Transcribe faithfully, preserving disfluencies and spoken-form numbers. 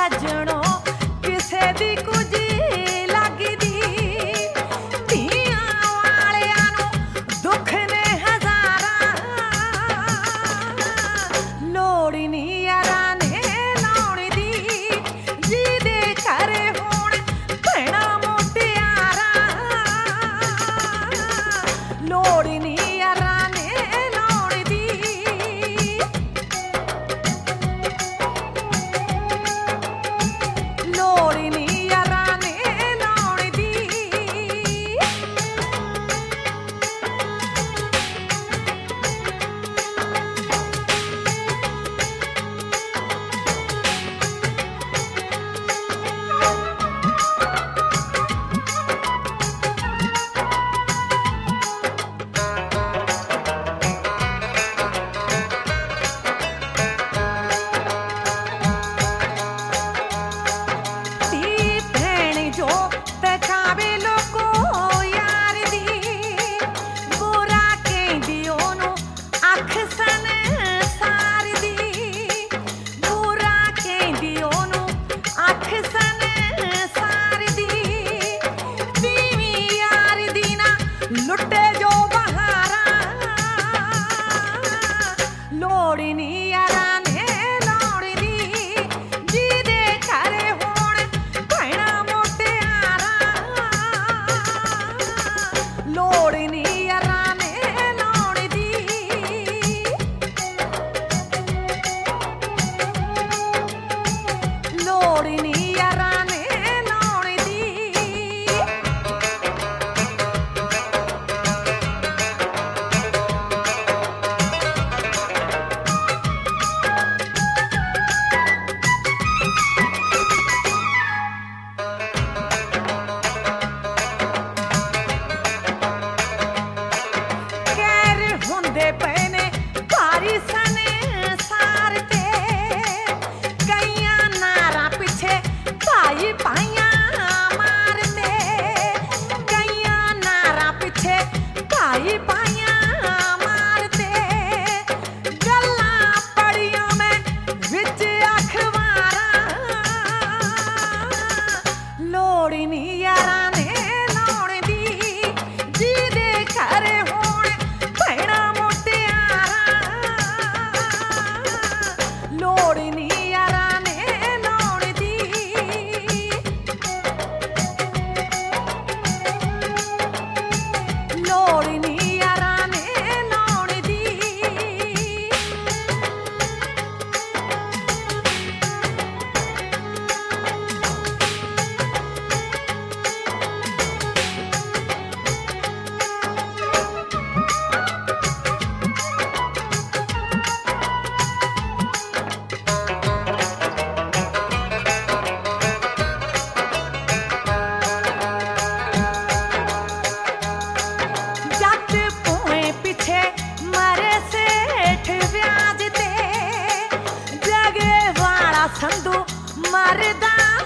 सजणो किसे दी कुछ लगदी धीआं वालियां नूं दुख ने हज़ारा लोड़ नहीं यारा ने लाउण दी जिहदे घर होण भैणा मुटियारा लोड़ नहीं यारा ने लाउण दी लोड़ नहीं यारा ने लाउण दी धी भैण जो तकावे लोको यार दी बुरा कहंदी ओनू अख संसार दी बुरा कहंदी ओनू अख संसार दी बीवी यार दी ना लुटे जो बहारा लोड़ नहीं यारा ने लाउण दी जिहदे घर होण भैणा मुटियारा लोड़ नहीं यारा ने लाउण दी लोड़ नहीं यारा ने लाउण दी गैर हुंदे पए ने भारी संसार ते कईयां नारां पिछे भाई भाइयां मारते कईयां नारां पिछे भाई भाइयां मारते गल्लां पढ़ियां मैं विच अखबारां लोड़ नहीं यारा ने लाउण दी जिहदे घर होण भैणा मुटियारा लोड़ नहीं यारा ने लाउण दी लोड़ नहीं यारा ने लाउण दी जट भूए पिछे मरे सेठ ब्याज ते जगे वाला संधू मरदा